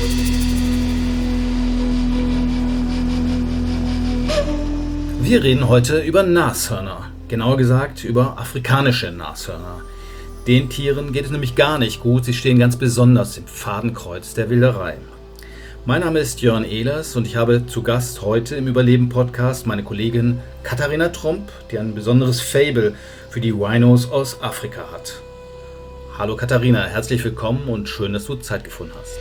Wir reden heute über Nashörner, genauer gesagt über afrikanische Nashörner. Den Tieren geht es nämlich gar nicht gut, sie stehen ganz besonders im Fadenkreuz der Wilderei. Mein Name ist Jörn Ehlers und ich habe zu Gast heute im Überleben-Podcast meine Kollegin Katharina Tromp, die ein besonderes Faible für die Rhinos aus Afrika hat. Hallo Katharina, herzlich willkommen und schön, dass du Zeit gefunden hast.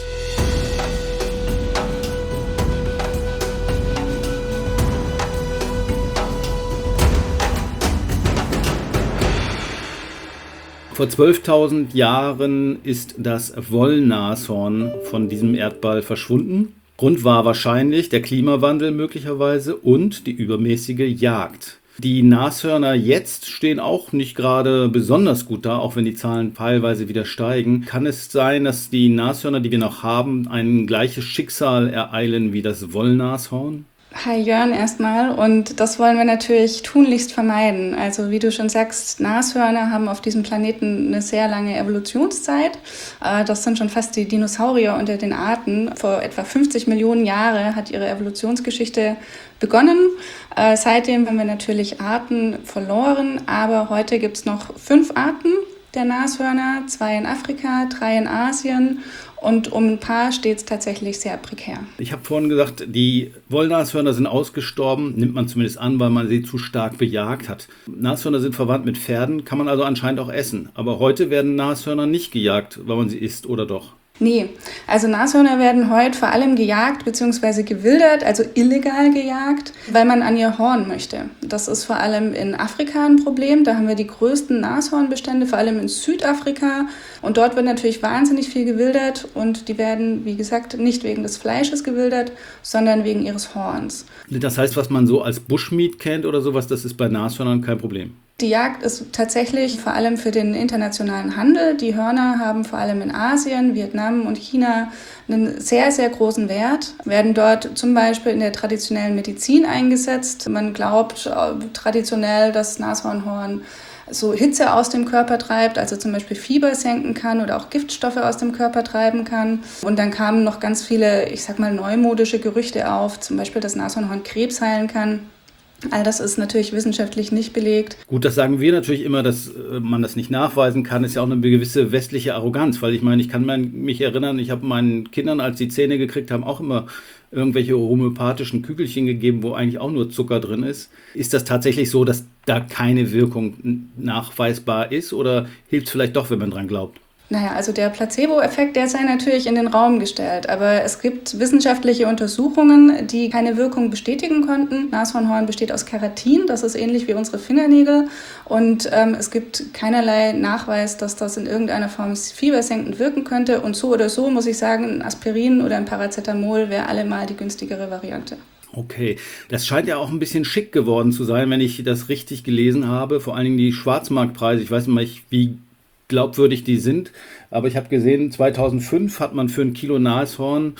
Vor 12.000 Jahren ist das Wollnashorn von diesem Erdball verschwunden. Grund war wahrscheinlich der Klimawandel möglicherweise und die übermäßige Jagd. Die Nashörner jetzt stehen auch nicht gerade besonders gut da, auch wenn die Zahlen teilweise wieder steigen. Kann es sein, dass die Nashörner, die wir noch haben, ein gleiches Schicksal ereilen wie das Wollnashorn? Hi Jörn erstmal, und das wollen wir natürlich tunlichst vermeiden. Also wie du schon sagst, Nashörner haben auf diesem Planeten eine sehr lange Evolutionszeit. Das sind schon fast die Dinosaurier unter den Arten. Vor etwa 50 Millionen Jahren hat ihre Evolutionsgeschichte begonnen. Seitdem haben wir natürlich Arten verloren, aber heute gibt es noch 5 Arten der Nashörner, 2 in Afrika, 3 in Asien. Und um ein paar steht es tatsächlich sehr prekär. Ich habe vorhin gesagt, die Wollnashörner sind ausgestorben, nimmt man zumindest an, weil man sie zu stark bejagt hat. Nashörner sind verwandt mit Pferden, kann man also anscheinend auch essen. Aber heute werden Nashörner nicht gejagt, weil man sie isst, oder doch? Nee, also Nashörner werden heute vor allem gejagt bzw. gewildert, also illegal gejagt, weil man an ihr Horn möchte. Das ist vor allem in Afrika ein Problem. Da haben wir die größten Nashornbestände, vor allem in Südafrika. Und dort wird natürlich wahnsinnig viel gewildert und die werden, wie gesagt, nicht wegen des Fleisches gewildert, sondern wegen ihres Horns. Das heißt, was man so als Bushmeat kennt oder sowas, das ist bei Nashörnern kein Problem? Die Jagd ist tatsächlich vor allem für den internationalen Handel. Die Hörner haben vor allem in Asien, Vietnam und China einen sehr, sehr großen Wert, werden dort zum Beispiel in der traditionellen Medizin eingesetzt. Man glaubt traditionell, das Nashornhorn so Hitze aus dem Körper treibt, also zum Beispiel Fieber senken kann oder auch Giftstoffe aus dem Körper treiben kann. Und dann kamen noch ganz viele, ich sag mal, neumodische Gerüchte auf, zum Beispiel, dass Nashornhorn Krebs heilen kann. All das ist natürlich wissenschaftlich nicht belegt. Gut, das sagen wir natürlich immer, dass man das nicht nachweisen kann. Ist ja auch eine gewisse westliche Arroganz, weil ich meine, ich kann mich erinnern, ich habe meinen Kindern, als sie Zähne gekriegt haben, auch immer irgendwelche homöopathischen Kügelchen gegeben, wo eigentlich auch nur Zucker drin ist. Ist das tatsächlich so, dass da keine Wirkung nachweisbar ist oder hilft es vielleicht doch, wenn man dran glaubt? Naja, also der Placebo-Effekt, der sei natürlich in den Raum gestellt, aber es gibt wissenschaftliche Untersuchungen, die keine Wirkung bestätigen konnten. Nashornhorn besteht aus Keratin, das ist ähnlich wie unsere Fingernägel, und es gibt keinerlei Nachweis, dass das in irgendeiner Form fiebersenkend wirken könnte, und so oder so muss ich sagen, ein Aspirin oder ein Paracetamol wäre allemal die günstigere Variante. Okay, das scheint ja auch ein bisschen schick geworden zu sein, wenn ich das richtig gelesen habe, vor allen Dingen die Schwarzmarktpreise, ich weiß nicht, wie glaubwürdig die sind, aber ich habe gesehen, 2005 hat man für ein Kilo Nashorn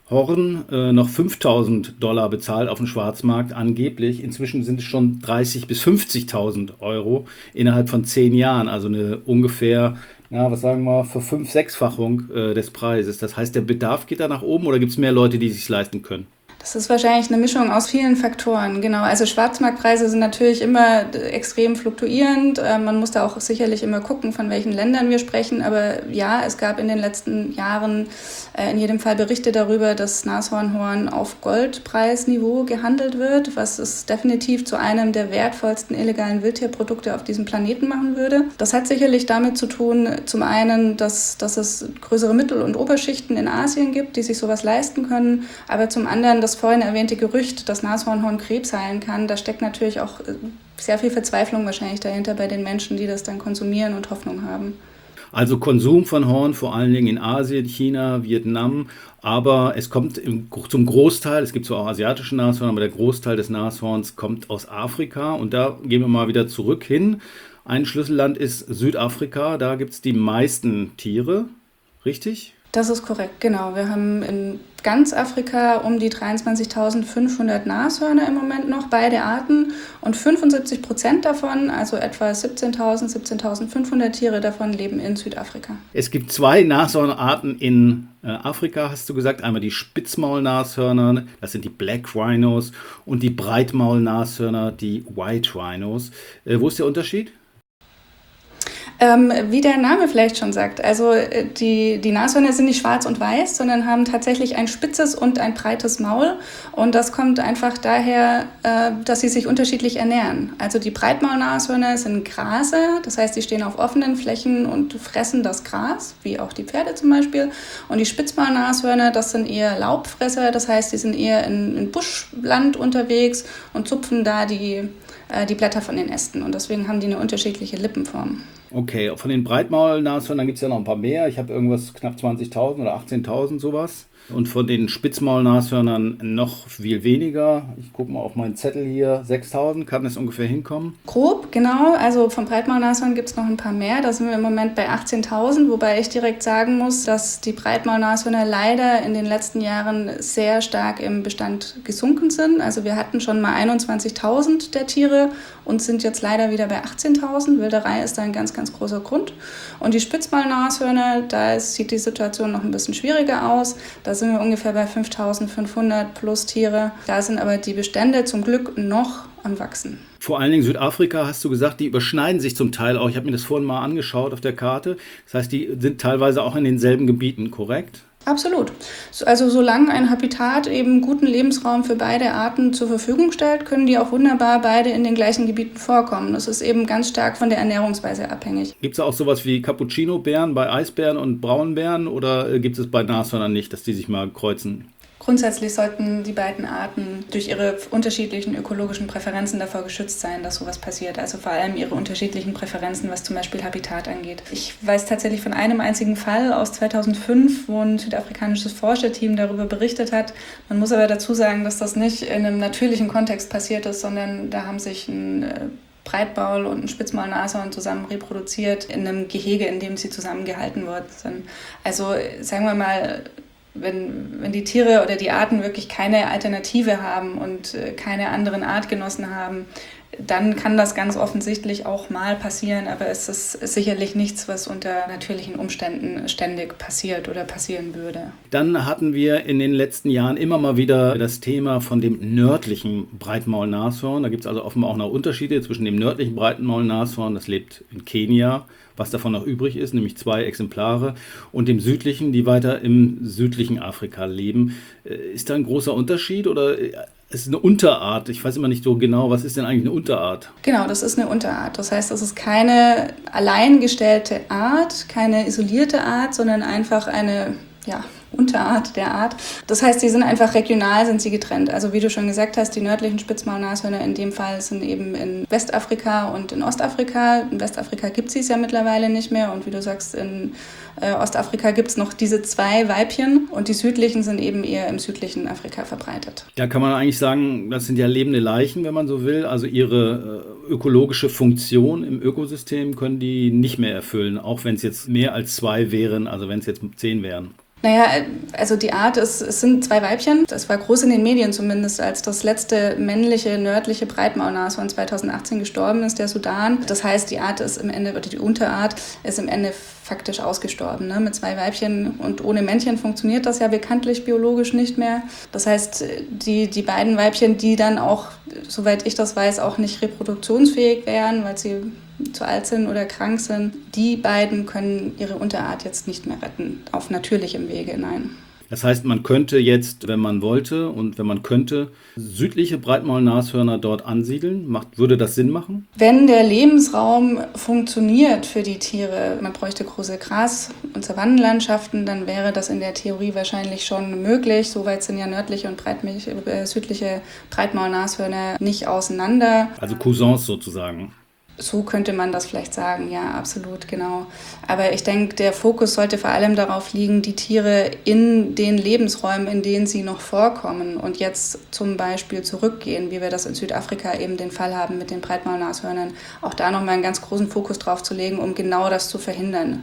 noch $5.000 bezahlt auf dem Schwarzmarkt angeblich. Inzwischen sind es schon 30.000 bis 50.000 Euro innerhalb von 10 Jahren, also eine ungefähr, was sagen wir, ver-, 5-, 6-fachung des Preises. Das heißt, der Bedarf geht da nach oben oder gibt es mehr Leute, die es sich leisten können? Das ist wahrscheinlich eine Mischung aus vielen Faktoren, genau. Also Schwarzmarktpreise sind natürlich immer extrem fluktuierend. Man muss da auch sicherlich immer gucken, von welchen Ländern wir sprechen. Aber ja, es gab in den letzten Jahren in jedem Fall Berichte darüber, dass Nashornhorn auf Goldpreisniveau gehandelt wird, was es definitiv zu einem der wertvollsten illegalen Wildtierprodukte auf diesem Planeten machen würde. Das hat sicherlich damit zu tun, zum einen, dass es größere Mittel- und Oberschichten in Asien gibt, die sich sowas leisten können, aber zum anderen das vorhin erwähnte Gerücht, dass Nashornhorn Krebs heilen kann, da steckt natürlich auch sehr viel Verzweiflung wahrscheinlich dahinter bei den Menschen, die das dann konsumieren und Hoffnung haben. Also Konsum von Horn, vor allen Dingen in Asien, China, Vietnam, aber es kommt zum Großteil, es gibt zwar auch asiatische Nashorn, aber der Großteil des Nashorns kommt aus Afrika, und da gehen wir mal wieder zurück hin. Ein Schlüsselland ist Südafrika, da gibt es die meisten Tiere, richtig? Das ist korrekt, genau. Wir haben in ganz Afrika um die 23.500 Nashörner im Moment noch, beide Arten. Und 75% davon, also etwa 17.500 Tiere davon, leben in Südafrika. Es gibt zwei Nashornarten in Afrika, hast du gesagt. Einmal die Spitzmaulnashörner, das sind die Black Rhinos, und die Breitmaulnashörner, die White Rhinos. Wo ist der Unterschied? Wie der Name vielleicht schon sagt, also die Nashörner sind nicht schwarz und weiß, sondern haben tatsächlich ein spitzes und ein breites Maul. Und das kommt einfach daher, dass sie sich unterschiedlich ernähren. Also die Breitmaulnashörner sind Graser, das heißt, die stehen auf offenen Flächen und fressen das Gras, wie auch die Pferde zum Beispiel. Und die Spitzmaulnashörner, das sind eher Laubfresser, das heißt, die sind eher in Buschland unterwegs und zupfen da die Blätter von den Ästen. Und deswegen haben die eine unterschiedliche Lippenform. Okay, von den Breitmaulnashörnern gibt es ja noch ein paar mehr. Ich habe irgendwas knapp 20.000 oder 18.000 sowas. Und von den Spitzmaulnashörnern noch viel weniger. Ich gucke mal auf meinen Zettel hier. 6.000, kann das ungefähr hinkommen? Grob, genau. Also von Breitmaulnashörnern gibt es noch ein paar mehr. Da sind wir im Moment bei 18.000, wobei ich direkt sagen muss, dass die Breitmaulnashörner leider in den letzten Jahren sehr stark im Bestand gesunken sind. Also wir hatten schon mal 21.000 der Tiere und sind jetzt leider wieder bei 18.000. Wilderei ist da ein ganz, ganz großer Grund. Und die Spitzmaulnashörner, da sieht die Situation noch ein bisschen schwieriger aus. Da sind wir ungefähr bei 5.500 plus Tiere. Da sind aber die Bestände zum Glück noch am Wachsen. Vor allen Dingen Südafrika, hast du gesagt, die überschneiden sich zum Teil auch. Ich habe mir das vorhin mal angeschaut auf der Karte. Das heißt, die sind teilweise auch in denselben Gebieten, korrekt? Absolut. Also solange ein Habitat eben guten Lebensraum für beide Arten zur Verfügung stellt, können die auch wunderbar beide in den gleichen Gebieten vorkommen. Das ist eben ganz stark von der Ernährungsweise abhängig. Gibt es auch sowas wie Cappuccino-Bären bei Eisbären und Braunbären oder gibt es bei Nashörnern nicht, dass die sich mal kreuzen? Grundsätzlich sollten die beiden Arten durch ihre unterschiedlichen ökologischen Präferenzen davor geschützt sein, dass sowas passiert. Also vor allem ihre unterschiedlichen Präferenzen, was zum Beispiel Habitat angeht. Ich weiß tatsächlich von einem einzigen Fall aus 2005, wo ein südafrikanisches Forscherteam darüber berichtet hat. Man muss aber dazu sagen, dass das nicht in einem natürlichen Kontext passiert ist, sondern da haben sich ein Breitmaul und ein Spitzmaulnashorn zusammen reproduziert in einem Gehege, in dem sie zusammengehalten worden sind. Also sagen wir mal, wenn die Tiere oder die Arten wirklich keine Alternative haben und keine anderen Artgenossen haben, dann kann das ganz offensichtlich auch mal passieren, aber es ist sicherlich nichts, was unter natürlichen Umständen ständig passiert oder passieren würde. Dann hatten wir in den letzten Jahren immer mal wieder das Thema von dem nördlichen Breitmaulnashorn. Da gibt es also offenbar auch noch Unterschiede zwischen dem nördlichen Breitmaulnashorn, das lebt in Kenia, was davon noch übrig ist, nämlich 2 Exemplare, und dem südlichen, die weiter im südlichen Afrika leben. Ist da ein großer Unterschied oder ist es eine Unterart? Ich weiß immer nicht so genau, was ist denn eigentlich eine Unterart? Genau, das ist eine Unterart. Das heißt, das ist keine alleingestellte Art, keine isolierte Art, sondern einfach eine Unterart der Art. Das heißt, die sind einfach regional, sind sie getrennt. Also wie du schon gesagt hast, die nördlichen Spitzmaulnashörner in dem Fall sind eben in Westafrika und in Ostafrika. In Westafrika gibt es ja mittlerweile nicht mehr und wie du sagst, in Ostafrika gibt es noch diese 2 Weibchen und die südlichen sind eben eher im südlichen Afrika verbreitet. Da kann man eigentlich sagen, das sind ja lebende Leichen, wenn man so will. Also ihre ökologische Funktion im Ökosystem können die nicht mehr erfüllen, auch wenn es jetzt mehr als 2 wären, also wenn es jetzt 10 wären. Naja, also die Art, es sind 2 Weibchen. Das war groß in den Medien zumindest, als das letzte männliche nördliche Breitmaulnashorn 2018 gestorben ist, der Sudan. Das heißt, die Art ist im Ende, oder die Unterart ist im Ende faktisch ausgestorben. Ne? Mit 2 Weibchen und ohne Männchen funktioniert das ja bekanntlich biologisch nicht mehr. Das heißt, die beiden Weibchen, die dann auch, soweit ich das weiß, auch nicht reproduktionsfähig wären, weil sie zu alt sind oder krank sind, die beiden können ihre Unterart jetzt nicht mehr retten, auf natürlichem Wege, nein. Das heißt, man könnte jetzt, wenn man wollte und wenn man könnte, südliche Breitmaulnashörner dort ansiedeln. Würde das Sinn machen? Wenn der Lebensraum funktioniert für die Tiere, man bräuchte große Gras- und Savannenlandschaften, dann wäre das in der Theorie wahrscheinlich schon möglich. Soweit sind ja nördliche und südliche Breitmaulnashörner nicht auseinander. Also Cousins sozusagen. So könnte man das vielleicht sagen, ja, absolut, genau. Aber ich denke, der Fokus sollte vor allem darauf liegen, die Tiere in den Lebensräumen, in denen sie noch vorkommen und jetzt zum Beispiel zurückgehen, wie wir das in Südafrika eben den Fall haben mit den Breitmaulnashörnern, auch da nochmal einen ganz großen Fokus drauf zu legen, um genau das zu verhindern.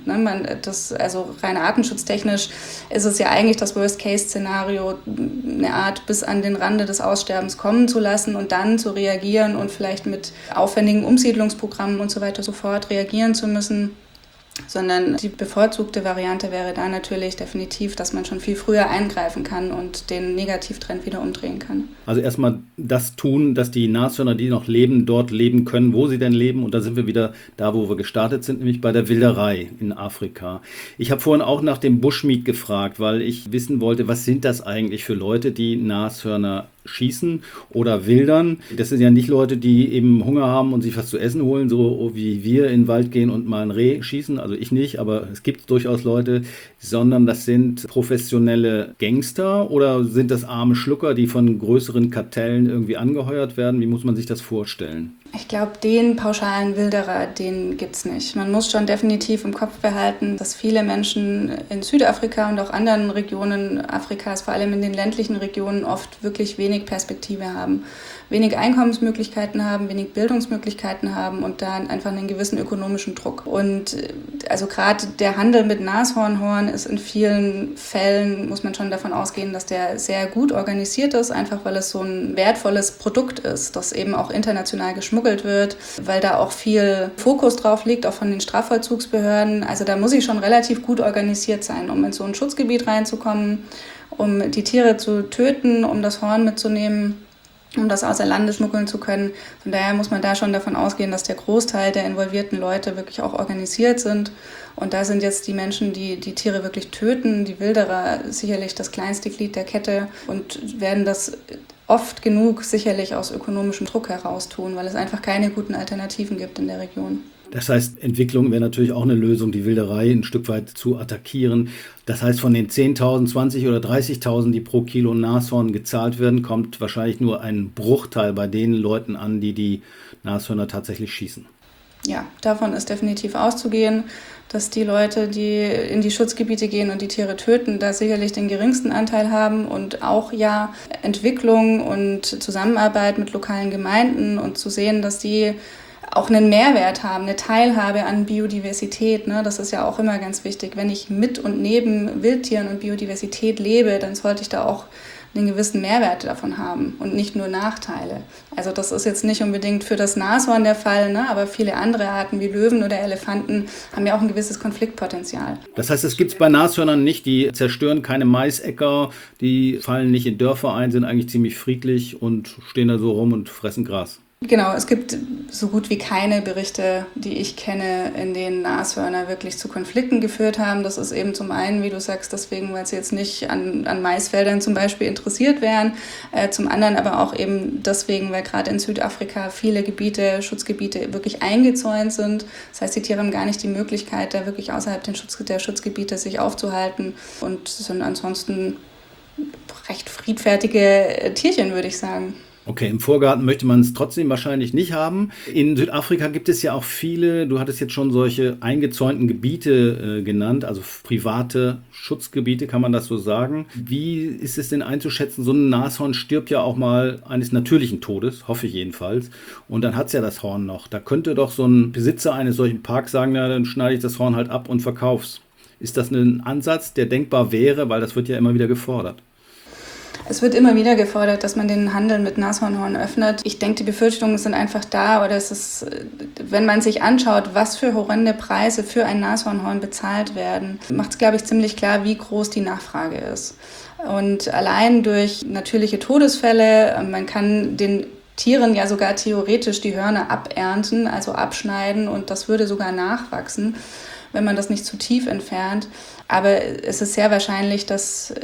Also rein artenschutztechnisch ist es ja eigentlich das Worst-Case-Szenario, eine Art bis an den Rande des Aussterbens kommen zu lassen und dann zu reagieren und vielleicht mit aufwendigen Umsiedlungsprogrammen und so weiter sofort reagieren zu müssen, sondern die bevorzugte Variante wäre da natürlich definitiv, dass man schon viel früher eingreifen kann und den Negativtrend wieder umdrehen kann. Also erstmal das tun, dass die Nashörner, die noch leben, dort leben können, wo sie denn leben. Und da sind wir wieder da, wo wir gestartet sind, nämlich bei der Wilderei in Afrika. Ich habe vorhin auch nach dem Bushmeat gefragt, weil ich wissen wollte, was sind das eigentlich für Leute, die Nashörner schießen oder wildern. Das sind ja nicht Leute, die eben Hunger haben und sich was zu essen holen, so wie wir in den Wald gehen und mal ein Reh schießen. Also ich nicht, aber es gibt durchaus Leute, sondern das sind professionelle Gangster oder sind das arme Schlucker, die von größeren Kartellen irgendwie angeheuert werden? Wie muss man sich das vorstellen? Ich glaube, den pauschalen Wilderer, den gibt's nicht. Man muss schon definitiv im Kopf behalten, dass viele Menschen in Südafrika und auch anderen Regionen Afrikas, vor allem in den ländlichen Regionen, oft wirklich wenig Perspektive haben, wenig Einkommensmöglichkeiten haben, wenig Bildungsmöglichkeiten haben und da einfach einen gewissen ökonomischen Druck. Und also gerade der Handel mit Nashornhorn ist in vielen Fällen, muss man schon davon ausgehen, dass der sehr gut organisiert ist, einfach weil es so ein wertvolles Produkt ist, das eben auch international geschmuggelt wird, weil da auch viel Fokus drauf liegt, auch von den Strafvollzugsbehörden. Also da muss ich schon relativ gut organisiert sein, um in so ein Schutzgebiet reinzukommen, um die Tiere zu töten, um das Horn mitzunehmen, um das außer Landes schmuggeln zu können. Von daher muss man da schon davon ausgehen, dass der Großteil der involvierten Leute wirklich auch organisiert sind. Und da sind jetzt die Menschen, die die Tiere wirklich töten, die Wilderer, sicherlich das kleinste Glied der Kette und werden das oft genug sicherlich aus ökonomischem Druck heraus tun, weil es einfach keine guten Alternativen gibt in der Region. Das heißt, Entwicklung wäre natürlich auch eine Lösung, die Wilderei ein Stück weit zu attackieren. Das heißt, von den 10.000, 20.000 oder 30.000, die pro Kilo Nashorn gezahlt werden, kommt wahrscheinlich nur ein Bruchteil bei den Leuten an, die die Nashörner tatsächlich schießen. Ja, davon ist definitiv auszugehen, dass die Leute, die in die Schutzgebiete gehen und die Tiere töten, da sicherlich den geringsten Anteil haben und auch ja Entwicklung und Zusammenarbeit mit lokalen Gemeinden und zu sehen, dass die auch einen Mehrwert haben, eine Teilhabe an Biodiversität. Ne? Das ist ja auch immer ganz wichtig. Wenn ich mit und neben Wildtieren und Biodiversität lebe, dann sollte ich da auch einen gewissen Mehrwert davon haben und nicht nur Nachteile. Also das ist jetzt nicht unbedingt für das Nashorn der Fall, ne? Aber viele andere Arten wie Löwen oder Elefanten haben ja auch ein gewisses Konfliktpotenzial. Das heißt, es gibt es bei Nashörnern nicht, die zerstören keine Maisäcker, die fallen nicht in Dörfer ein, sind eigentlich ziemlich friedlich und stehen da so rum und fressen Gras. Genau, es gibt so gut wie keine Berichte, die ich kenne, in denen Nashörner wirklich zu Konflikten geführt haben. Das ist eben zum einen, wie du sagst, deswegen, weil sie jetzt nicht an Maisfeldern zum Beispiel interessiert wären. Zum anderen aber auch eben deswegen, weil gerade in Südafrika viele Gebiete, Schutzgebiete wirklich eingezäunt sind. Das heißt, die Tiere haben gar nicht die Möglichkeit, da wirklich außerhalb der Schutzgebiete sich aufzuhalten und sind ansonsten recht friedfertige Tierchen, würde ich sagen. Okay, im Vorgarten möchte man es trotzdem wahrscheinlich nicht haben. In Südafrika gibt es ja auch viele, du hattest jetzt schon solche eingezäunten Gebiete genannt, also private Schutzgebiete, kann man das so sagen. Wie ist es denn einzuschätzen? So ein Nashorn stirbt ja auch mal eines natürlichen Todes, hoffe ich jedenfalls. Und dann hat es ja das Horn noch. Da könnte doch so ein Besitzer eines solchen Parks sagen, na, dann schneide ich das Horn halt ab und verkauf's. Ist das ein Ansatz, der denkbar wäre? Weil das wird ja immer wieder gefordert. Es wird immer wieder gefordert, dass man den Handel mit Nashornhorn öffnet. Ich denke, die Befürchtungen sind einfach da. Oder es ist, wenn man sich anschaut, was für horrende Preise für ein Nashornhorn bezahlt werden, macht es, glaube ich, ziemlich klar, wie groß die Nachfrage ist. Und allein durch natürliche Todesfälle, man kann den Tieren ja sogar theoretisch die Hörner abernten, also abschneiden, und das würde sogar nachwachsen, wenn man das nicht zu tief entfernt. Aber es ist sehr wahrscheinlich, dass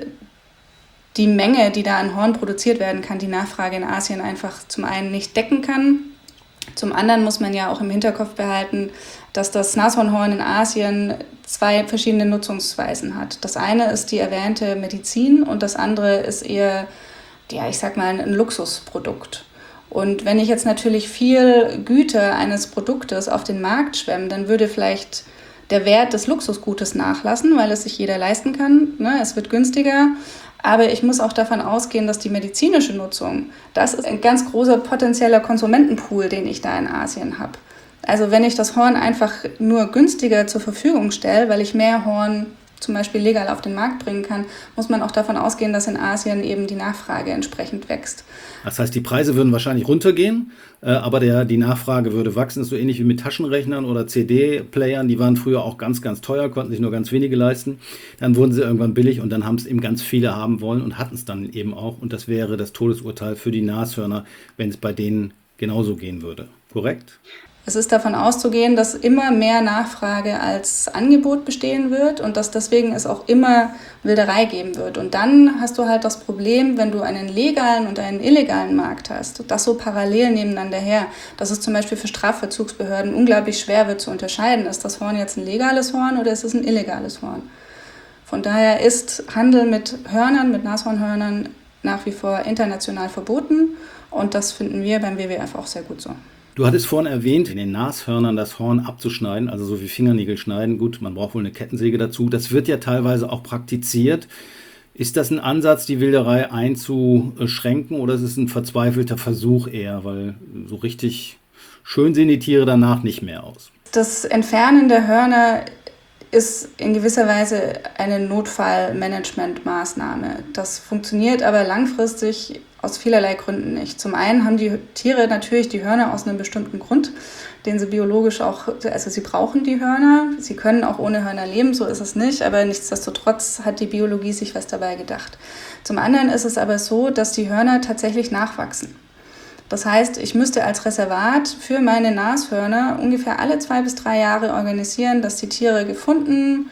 die Menge, die da an Horn produziert werden kann, die Nachfrage in Asien einfach zum einen nicht decken kann. Zum anderen muss man ja auch im Hinterkopf behalten, dass das Nashornhorn in Asien zwei verschiedene Nutzungsweisen hat. Das eine ist die erwähnte Medizin und das andere ist eher, ja, ich sag mal, ein Luxusprodukt. Und wenn ich jetzt natürlich viel Güter eines Produktes auf den Markt schwemme, dann würde vielleicht der Wert des Luxusgutes nachlassen, weil es sich jeder leisten kann. Ne? Es wird günstiger. Aber ich muss auch davon ausgehen, dass die medizinische Nutzung, das ist ein ganz großer potenzieller Konsumentenpool, den ich da in Asien habe. Also wenn ich das Horn einfach nur günstiger zur Verfügung stelle, weil ich mehr Horn zum Beispiel legal auf den Markt bringen kann, muss man auch davon ausgehen, dass in Asien eben die Nachfrage entsprechend wächst. Das heißt, die Preise würden wahrscheinlich runtergehen, aber die Nachfrage würde wachsen. Das ist so ähnlich wie mit Taschenrechnern oder CD-Playern. Die waren früher auch ganz, ganz teuer, konnten sich nur ganz wenige leisten. Dann wurden sie irgendwann billig und dann haben es eben ganz viele haben wollen und hatten es dann eben auch. Und das wäre das Todesurteil für die Nashörner, wenn es bei denen genauso gehen würde. Korrekt? Es ist davon auszugehen, dass immer mehr Nachfrage als Angebot bestehen wird und dass deswegen es auch immer Wilderei geben wird. Und dann hast du halt das Problem, wenn du einen legalen und einen illegalen Markt hast, das so parallel nebeneinander her, dass es zum Beispiel für Strafvollzugsbehörden unglaublich schwer wird zu unterscheiden, ist das Horn jetzt ein legales Horn oder ist es ein illegales Horn. Von daher ist Handel mit Hörnern, mit Nashornhörnern nach wie vor international verboten und das finden wir beim WWF auch sehr gut so. Du hattest vorhin erwähnt, in den Nashörnern das Horn abzuschneiden, also so wie Fingernägel schneiden. Gut, man braucht wohl eine Kettensäge dazu. Das wird ja teilweise auch praktiziert. Ist das ein Ansatz, die Wilderei einzuschränken oder ist es ein verzweifelter Versuch eher? Weil so richtig schön sehen die Tiere danach nicht mehr aus. Das Entfernen der Hörner ist in gewisser Weise eine Notfallmanagementmaßnahme. Das funktioniert aber langfristig aus vielerlei Gründen nicht. Zum einen haben die Tiere natürlich die Hörner aus einem bestimmten Grund, den sie biologisch auch, also sie brauchen die Hörner, sie können auch ohne Hörner leben, so ist es nicht, aber nichtsdestotrotz hat die Biologie sich was dabei gedacht. Zum anderen ist es aber so, dass die Hörner tatsächlich nachwachsen. Das heißt, ich müsste als Reservat für meine Nashörner ungefähr alle 2 bis 3 Jahre organisieren, dass die Tiere gefunden,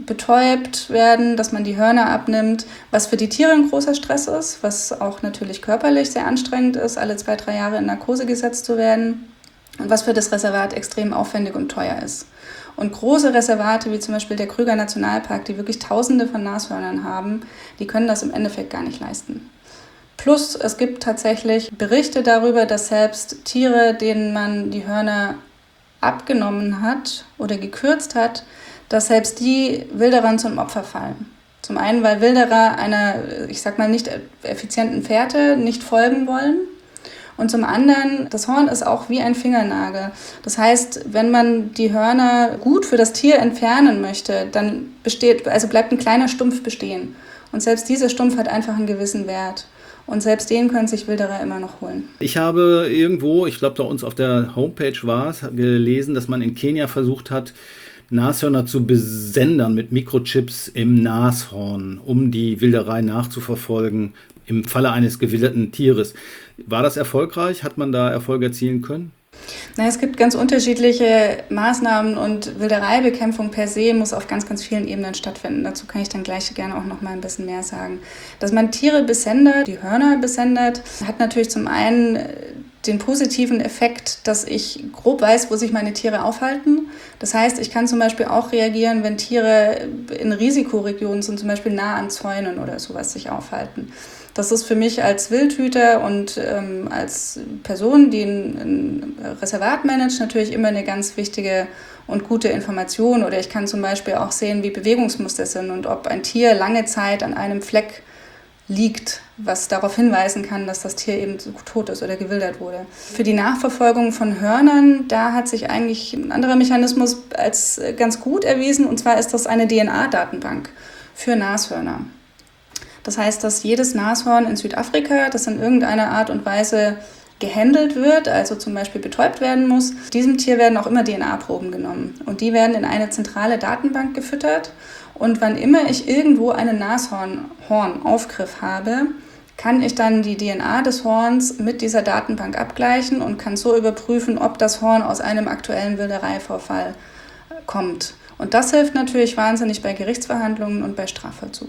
betäubt werden, dass man die Hörner abnimmt, was für die Tiere ein großer Stress ist, was auch natürlich körperlich sehr anstrengend ist, alle 2, 3 Jahre in Narkose gesetzt zu werden und was für das Reservat extrem aufwendig und teuer ist. Und große Reservate, wie zum Beispiel der Krüger Nationalpark, die wirklich Tausende von Nashörnern haben, die können das im Endeffekt gar nicht leisten. Plus, es gibt tatsächlich Berichte darüber, dass selbst Tiere, denen man die Hörner abgenommen hat oder gekürzt hat, dass selbst die Wilderern zum Opfer fallen. Zum einen, weil Wilderer einer, ich sag mal, nicht effizienten Fährte nicht folgen wollen. Und zum anderen, das Horn ist auch wie ein Fingernagel. Das heißt, wenn man die Hörner gut für das Tier entfernen möchte, dann bleibt ein kleiner Stumpf bestehen. Und selbst dieser Stumpf hat einfach einen gewissen Wert. Und selbst den können sich Wilderer immer noch holen. Ich habe irgendwo, ich glaube, da uns auf der Homepage war es, gelesen, dass man in Kenia versucht hat, Nashörner zu besendern mit Mikrochips im Nashorn, um die Wilderei nachzuverfolgen im Falle eines gewilderten Tieres. War das erfolgreich? Hat man da Erfolge erzielen können? Es gibt ganz unterschiedliche Maßnahmen und Wildereibekämpfung per se muss auf ganz, ganz vielen Ebenen stattfinden. Dazu kann ich dann gleich gerne auch noch mal ein bisschen mehr sagen. Dass man Tiere besendet, die Hörner besendet, hat natürlich zum einen den positiven Effekt, dass ich grob weiß, wo sich meine Tiere aufhalten. Das heißt, ich kann zum Beispiel auch reagieren, wenn Tiere in Risikoregionen sind, zum Beispiel nah an Zäunen oder sowas sich aufhalten. Das ist für mich als Wildhüter und als Person, die ein Reservat managt, natürlich immer eine ganz wichtige und gute Information. Oder ich kann zum Beispiel auch sehen, wie Bewegungsmuster sind und ob ein Tier lange Zeit an einem Fleck liegt, was darauf hinweisen kann, dass das Tier eben tot ist oder gewildert wurde. Für die Nachverfolgung von Hörnern, da hat sich eigentlich ein anderer Mechanismus als ganz gut erwiesen, und zwar ist das eine DNA-Datenbank für Nashörner. Das heißt, dass jedes Nashorn in Südafrika, das in irgendeiner Art und Weise gehandelt wird, also zum Beispiel betäubt werden muss, diesem Tier werden auch immer DNA-Proben genommen. Und die werden in eine zentrale Datenbank gefüttert. Und wann immer ich irgendwo einen Nashornaufgriff habe, kann ich dann die DNA des Horns mit dieser Datenbank abgleichen und kann so überprüfen, ob das Horn aus einem aktuellen Wildereivorfall kommt. Und das hilft natürlich wahnsinnig bei Gerichtsverhandlungen und bei Strafvollzug.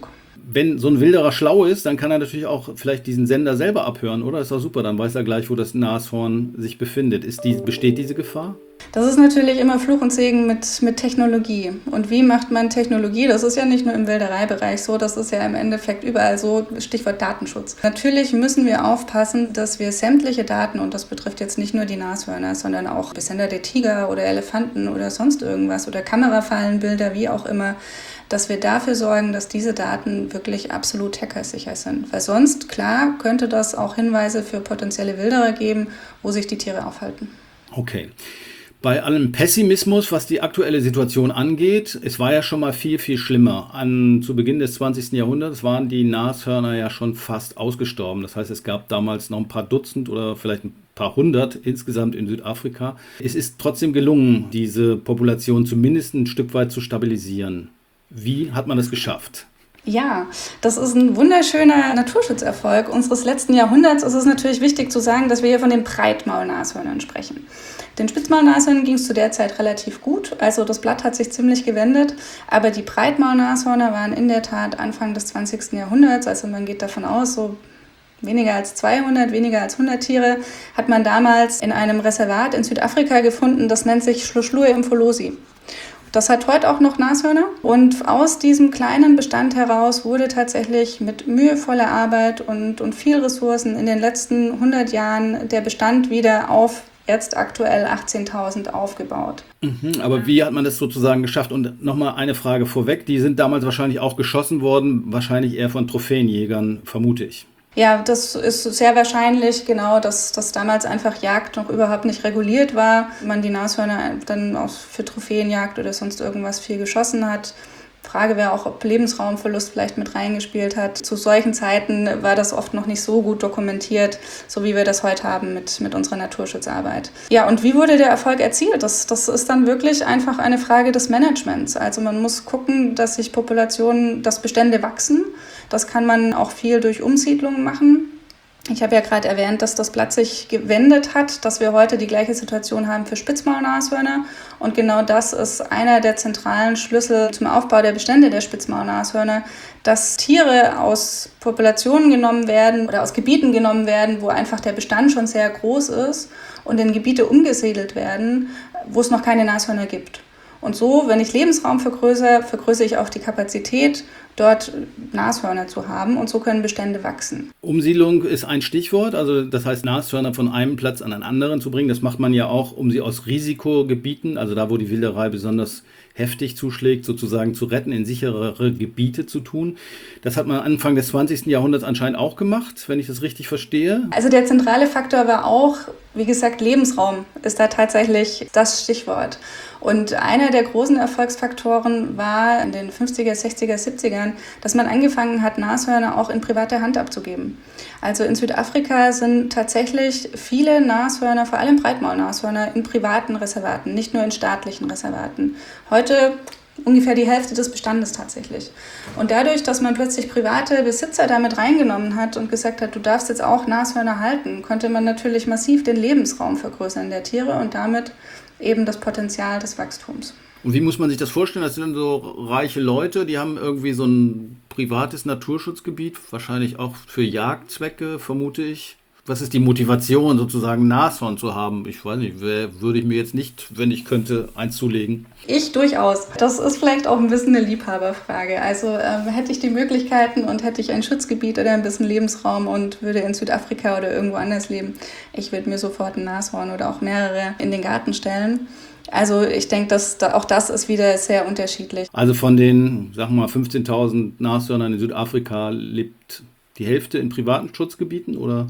wenn so ein Wilderer schlau ist, dann kann er natürlich auch vielleicht diesen Sender selber abhören, oder? Ist doch super, dann weiß er gleich, wo das Nashorn sich befindet. Besteht diese Gefahr? Das ist natürlich immer Fluch und Segen mit Technologie. Und wie macht man Technologie? Das ist ja nicht nur im Wildereibereich so, das ist ja im Endeffekt überall so, Stichwort Datenschutz. Natürlich müssen wir aufpassen, dass wir sämtliche Daten, und das betrifft jetzt nicht nur die Nashörner, sondern auch Sender der Tiger oder Elefanten oder sonst irgendwas oder Kamerafallenbilder, wie auch immer, dass wir dafür sorgen, dass diese Daten wirklich absolut hackersicher sind. Weil sonst, klar, könnte das auch Hinweise für potenzielle Wilderer geben, wo sich die Tiere aufhalten. Okay. Bei allem Pessimismus, was die aktuelle Situation angeht, es war ja schon mal viel, viel schlimmer. Zu Beginn des 20. Jahrhunderts waren die Nashörner ja schon fast ausgestorben. Das heißt, es gab damals noch ein paar Dutzend oder vielleicht ein paar hundert insgesamt in Südafrika. Es ist trotzdem gelungen, diese Population zumindest ein Stück weit zu stabilisieren. Wie hat man das geschafft? Ja, das ist ein wunderschöner Naturschutzerfolg unseres letzten Jahrhunderts. Es ist natürlich wichtig zu sagen, dass wir hier von den Breitmaulnashörnern sprechen. Den Spitzmaulnashörnern ging es zu der Zeit relativ gut, also das Blatt hat sich ziemlich gewendet, aber die Breitmaulnashörner waren in der Tat Anfang des 20. Jahrhunderts, also man geht davon aus, so weniger als 200, weniger als 100 Tiere, hat man damals in einem Reservat in Südafrika gefunden, das nennt sich Hluhluwe Mfolozi. Das hat heute auch noch Nashörner und aus diesem kleinen Bestand heraus wurde tatsächlich mit mühevoller Arbeit und viel Ressourcen in den letzten 100 Jahren der Bestand wieder auf jetzt aktuell 18.000 aufgebaut. Aber wie hat man das sozusagen geschafft? Und nochmal eine Frage vorweg, die sind damals wahrscheinlich auch geschossen worden, wahrscheinlich eher von Trophäenjägern, vermute ich. Ja, das ist sehr wahrscheinlich, genau, dass damals einfach Jagd noch überhaupt nicht reguliert war. Man die Nashörner dann auch für Trophäenjagd oder sonst irgendwas viel geschossen hat. Frage wäre auch, ob Lebensraumverlust vielleicht mit reingespielt hat. Zu solchen Zeiten war das oft noch nicht so gut dokumentiert, so wie wir das heute haben mit unserer Naturschutzarbeit. Ja, und wie wurde der Erfolg erzielt? Das ist dann wirklich einfach eine Frage des Managements. Also man muss gucken, dass sich Populationen, dass Bestände wachsen. Das kann man auch viel durch Umsiedlungen machen. Ich habe ja gerade erwähnt, dass das Blatt sich gewendet hat, dass wir heute die gleiche Situation haben für Spitzmaulnashörner. Und genau das ist einer der zentralen Schlüssel zum Aufbau der Bestände der Spitzmaulnashörner, dass Tiere aus Populationen genommen werden oder aus Gebieten genommen werden, wo einfach der Bestand schon sehr groß ist und in Gebiete umgesiedelt werden, wo es noch keine Nashörner gibt. Und so, wenn ich Lebensraum vergrößere, vergrößere ich auch die Kapazität, dort Nashörner zu haben und so können Bestände wachsen. Umsiedlung ist ein Stichwort, also das heißt Nashörner von einem Platz an einen anderen zu bringen. Das macht man ja auch, um sie aus Risikogebieten, also da, wo die Wilderei besonders heftig zuschlägt, sozusagen zu retten, in sicherere Gebiete zu tun. Das hat man Anfang des 20. Jahrhunderts anscheinend auch gemacht, wenn ich das richtig verstehe. Also der zentrale Faktor war auch, wie gesagt, Lebensraum ist da tatsächlich das Stichwort. Und einer der großen Erfolgsfaktoren war in den 50er, 60er, 70ern, dass man angefangen hat, Nashörner auch in privater Hand abzugeben. Also in Südafrika sind tatsächlich viele Nashörner, vor allem Breitmaulnashörner, in privaten Reservaten, nicht nur in staatlichen Reservaten. Heute ungefähr die Hälfte des Bestandes tatsächlich. Und dadurch, dass man plötzlich private Besitzer damit reingenommen hat und gesagt hat, du darfst jetzt auch Nashörner halten, konnte man natürlich massiv den Lebensraum vergrößern der Tiere und damit eben das Potenzial des Wachstums. Und wie muss man sich das vorstellen? Das sind so reiche Leute, die haben irgendwie so ein privates Naturschutzgebiet, wahrscheinlich auch für Jagdzwecke, vermute ich. Was ist die Motivation, sozusagen Nashorn zu haben? Ich weiß nicht, würde ich mir jetzt nicht, wenn ich könnte, eins zulegen? Ich durchaus. Das ist vielleicht auch ein bisschen eine Liebhaberfrage. Also hätte ich die Möglichkeiten und hätte ich ein Schutzgebiet oder ein bisschen Lebensraum und würde in Südafrika oder irgendwo anders leben, ich würde mir sofort ein Nashorn oder auch mehrere in den Garten stellen. Also ich denke, dass auch das ist wieder sehr unterschiedlich. Also von den, sagen wir mal, 15.000 Nashörnern in Südafrika lebt die Hälfte in privaten Schutzgebieten, oder?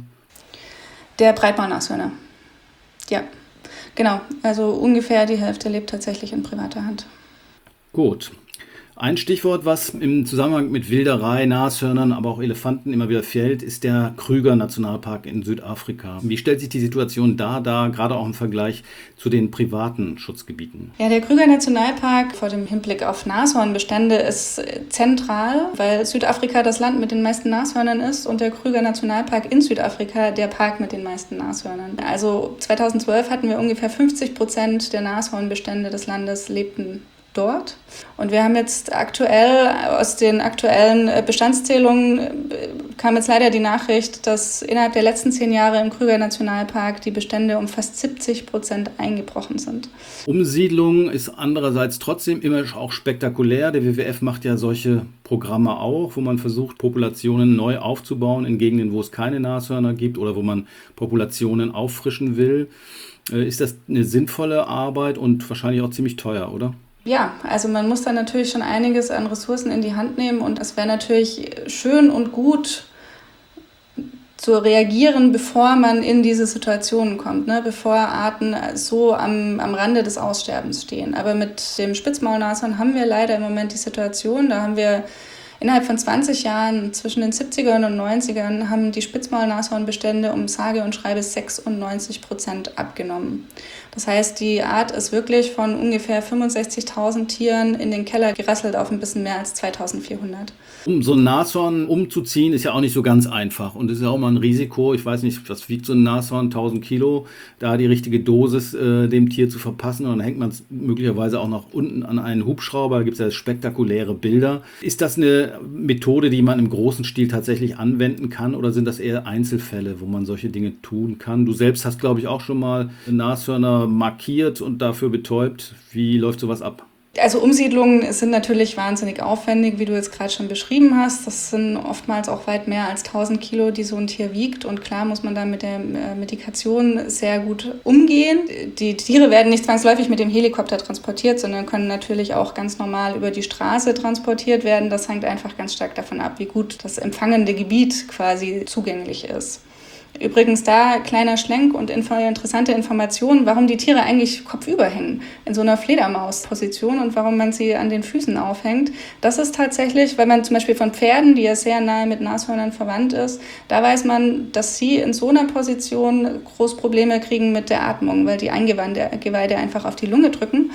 Der Breitmaulnashörner. Ja, genau. Also ungefähr die Hälfte lebt tatsächlich in privater Hand. Gut. Ein Stichwort, was im Zusammenhang mit Wilderei, Nashörnern, aber auch Elefanten immer wieder fällt, ist der Kruger-Nationalpark in Südafrika. Wie stellt sich die Situation da gerade auch im Vergleich zu den privaten Schutzgebieten? Ja, der Kruger-Nationalpark vor dem Hinblick auf Nashornbestände ist zentral, weil Südafrika das Land mit den meisten Nashörnern ist und der Kruger-Nationalpark in Südafrika der Park mit den meisten Nashörnern. Also 2012 hatten wir ungefähr 50% der Nashornbestände des Landes lebten dort. Und wir haben jetzt aktuell, aus den aktuellen Bestandszählungen kam jetzt leider die Nachricht, dass innerhalb der letzten 10 Jahre im Krüger-Nationalpark die Bestände um fast 70% eingebrochen sind. Umsiedlung ist andererseits trotzdem immer auch spektakulär. Der WWF macht ja solche Programme auch, wo man versucht, Populationen neu aufzubauen in Gegenden, wo es keine Nashörner gibt oder wo man Populationen auffrischen will. Ist das eine sinnvolle Arbeit und wahrscheinlich auch ziemlich teuer, oder? Ja, also man muss da natürlich schon einiges an Ressourcen in die Hand nehmen und es wäre natürlich schön und gut zu reagieren, bevor man in diese Situationen kommt, ne? Bevor Arten so am Rande des Aussterbens stehen. Aber mit dem Spitzmaulnashorn haben wir leider im Moment die Situation, da haben wir innerhalb von 20 Jahren, zwischen den 70ern und 90ern, haben die Spitzmaulnashornbestände um sage und schreibe 96% abgenommen. Das heißt, die Art ist wirklich von ungefähr 65.000 Tieren in den Keller gerasselt auf ein bisschen mehr als 2.400. Um so ein Nashorn umzuziehen, ist ja auch nicht so ganz einfach. Und es ist ja auch mal ein Risiko. Ich weiß nicht, was wiegt so ein Nashorn, 1000 Kilo, da die richtige Dosis dem Tier zu verpassen. Und dann hängt man es möglicherweise auch noch unten an einen Hubschrauber. Da gibt es ja spektakuläre Bilder. Ist das eine Methode, die man im großen Stil tatsächlich anwenden kann? Oder sind das eher Einzelfälle, wo man solche Dinge tun kann? Du selbst hast, glaube ich, auch schon mal Nashörner markiert und dafür betäubt. Wie läuft sowas ab? Also Umsiedlungen sind natürlich wahnsinnig aufwendig, wie du jetzt gerade schon beschrieben hast. Das sind oftmals auch weit mehr als 1000 Kilo, die so ein Tier wiegt. Und klar muss man da mit der Medikation sehr gut umgehen. Die Tiere werden nicht zwangsläufig mit dem Helikopter transportiert, sondern können natürlich auch ganz normal über die Straße transportiert werden. Das hängt einfach ganz stark davon ab, wie gut das empfangende Gebiet quasi zugänglich ist. Übrigens da kleiner Schlenk und interessante Informationen, warum die Tiere eigentlich kopfüber hängen in so einer Fledermausposition und warum man sie an den Füßen aufhängt. Das ist tatsächlich, weil man zum Beispiel von Pferden, die ja sehr nahe mit Nashörnern verwandt ist, da weiß man, dass sie in so einer Position groß Probleme kriegen mit der Atmung, weil die Eingeweide einfach auf die Lunge drücken.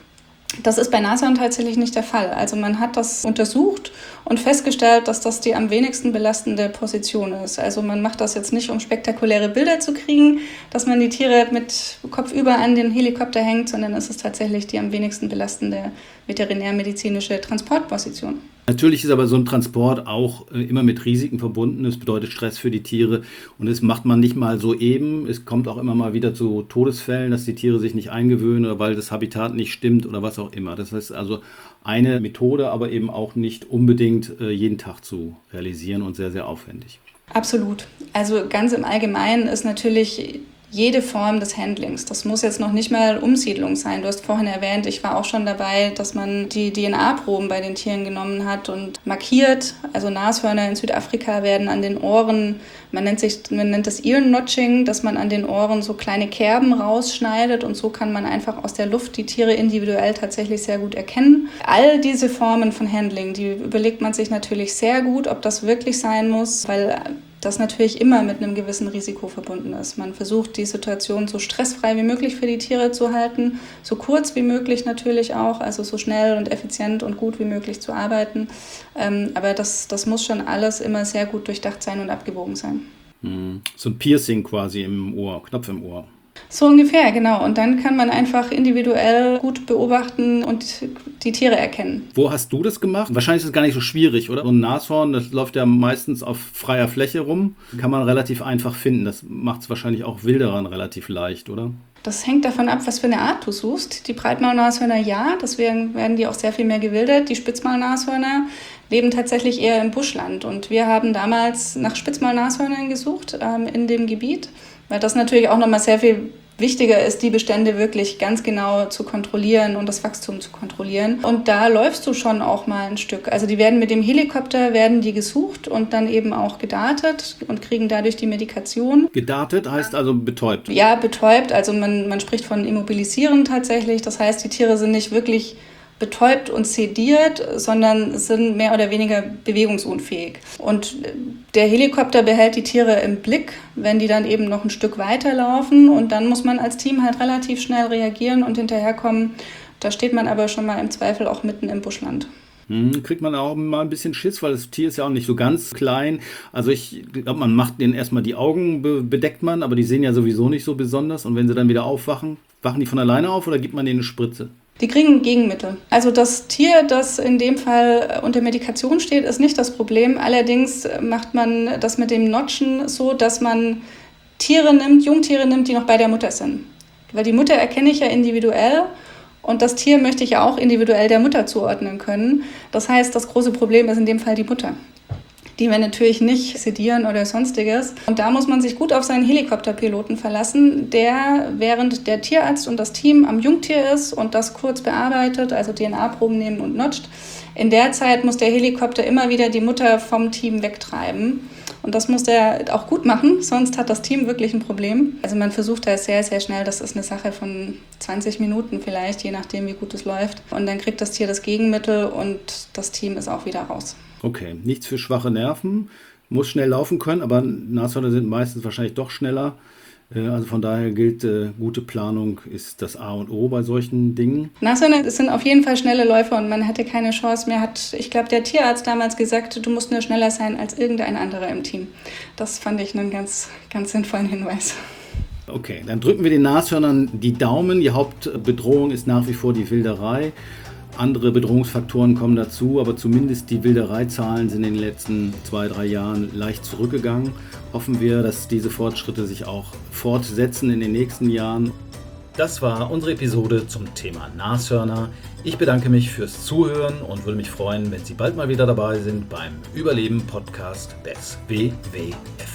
Das ist bei Nashörnern tatsächlich nicht der Fall. Also man hat das untersucht und festgestellt, dass das die am wenigsten belastende Position ist. Also man macht das jetzt nicht, um spektakuläre Bilder zu kriegen, dass man die Tiere mit kopfüber an den Helikopter hängt, sondern es ist tatsächlich die am wenigsten belastende veterinärmedizinische Transportposition. Natürlich ist aber so ein Transport auch immer mit Risiken verbunden. Es bedeutet Stress für die Tiere und das macht man nicht mal so eben. Es kommt auch immer mal wieder zu Todesfällen, dass die Tiere sich nicht eingewöhnen oder weil das Habitat nicht stimmt oder was auch immer. Das heißt also eine Methode, aber eben auch nicht unbedingt jeden Tag zu realisieren und sehr, sehr aufwendig. Absolut. Also ganz im Allgemeinen ist natürlich jede Form des Handlings. Das muss jetzt noch nicht mal Umsiedlung sein. Du hast vorhin erwähnt, ich war auch schon dabei, dass man die DNA-Proben bei den Tieren genommen hat und markiert. Also Nashörner in Südafrika werden an den Ohren, man nennt das Ear-Notching, dass man an den Ohren so kleine Kerben rausschneidet und so kann man einfach aus der Luft die Tiere individuell tatsächlich sehr gut erkennen. All diese Formen von Handling, die überlegt man sich natürlich sehr gut, ob das wirklich sein muss, weil das natürlich immer mit einem gewissen Risiko verbunden ist. Man versucht, die Situation so stressfrei wie möglich für die Tiere zu halten, so kurz wie möglich natürlich auch, also so schnell und effizient und gut wie möglich zu arbeiten. Aber das muss schon alles immer sehr gut durchdacht sein und abgewogen sein. So ein Piercing quasi im Ohr, Knopf im Ohr. So ungefähr, genau. Und dann kann man einfach individuell gut beobachten und die Tiere erkennen. Wo hast du das gemacht? Wahrscheinlich ist es gar nicht so schwierig, oder? So ein Nashorn, das läuft ja meistens auf freier Fläche rum. Kann man relativ einfach finden. Das macht es wahrscheinlich auch Wilderern relativ leicht, oder? Das hängt davon ab, was für eine Art du suchst. Die Breitmaulnashörner ja, deswegen werden die auch sehr viel mehr gewildert. Die Spitzmaulnashörner leben tatsächlich eher im Buschland. Und wir haben damals nach Spitzmaulnashörnern gesucht in dem Gebiet, weil das natürlich auch nochmal sehr viel wichtiger ist, die Bestände wirklich ganz genau zu kontrollieren und das Wachstum zu kontrollieren. Und da läufst du schon auch mal ein Stück. Also die werden mit dem Helikopter gesucht und dann eben auch gedartet und kriegen dadurch die Medikation. Gedartet heißt also betäubt? Ja, betäubt. Also man spricht von Immobilisieren tatsächlich. Das heißt, die Tiere sind nicht wirklich betäubt und sediert, sondern sind mehr oder weniger bewegungsunfähig. Und der Helikopter behält die Tiere im Blick, wenn die dann eben noch ein Stück weiterlaufen. Und dann muss man als Team halt relativ schnell reagieren und hinterherkommen. Da steht man aber schon mal im Zweifel auch mitten im Buschland. Kriegt man auch mal ein bisschen Schiss, weil das Tier ist ja auch nicht so ganz klein. Also ich glaube, man macht denen erstmal die Augen, bedeckt man, aber die sehen ja sowieso nicht so besonders. Und wenn sie dann wieder aufwachen, wachen die von alleine auf oder gibt man denen eine Spritze? Die kriegen Gegenmittel. Also das Tier, das in dem Fall unter Medikation steht, ist nicht das Problem. Allerdings macht man das mit dem Notchen so, dass man Jungtiere nimmt, die noch bei der Mutter sind. Weil die Mutter erkenne ich ja individuell und das Tier möchte ich ja auch individuell der Mutter zuordnen können. Das heißt, das große Problem ist in dem Fall die Mutter, die wir natürlich nicht sedieren oder sonstiges. Und da muss man sich gut auf seinen Helikopterpiloten verlassen, der während der Tierarzt und das Team am Jungtier ist und das kurz bearbeitet, also DNA-Proben nehmen und notcht. In der Zeit muss der Helikopter immer wieder die Mutter vom Team wegtreiben. Und das muss der auch gut machen, sonst hat das Team wirklich ein Problem. Also man versucht da sehr, sehr schnell, das ist eine Sache von 20 Minuten vielleicht, je nachdem, wie gut es läuft. Und dann kriegt das Tier das Gegenmittel und das Team ist auch wieder raus. Okay, nichts für schwache Nerven, muss schnell laufen können, aber Nashörner sind meistens wahrscheinlich doch schneller. Also von daher gilt, gute Planung ist das A und O bei solchen Dingen. Nashörner sind auf jeden Fall schnelle Läufer und man hätte keine Chance mehr. Ich glaube, der Tierarzt damals gesagt, du musst nur schneller sein als irgendein anderer im Team. Das fand ich einen ganz, ganz sinnvollen Hinweis. Okay, dann drücken wir den Nashörnern die Daumen. Die Hauptbedrohung ist nach wie vor die Wilderei. Andere Bedrohungsfaktoren kommen dazu, aber zumindest die Wildereizahlen sind in den letzten 2-3 Jahren leicht zurückgegangen. Hoffen wir, dass diese Fortschritte sich auch fortsetzen in den nächsten Jahren. Das war unsere Episode zum Thema Nashörner. Ich bedanke mich fürs Zuhören und würde mich freuen, wenn Sie bald mal wieder dabei sind beim Überleben-Podcast des WWF.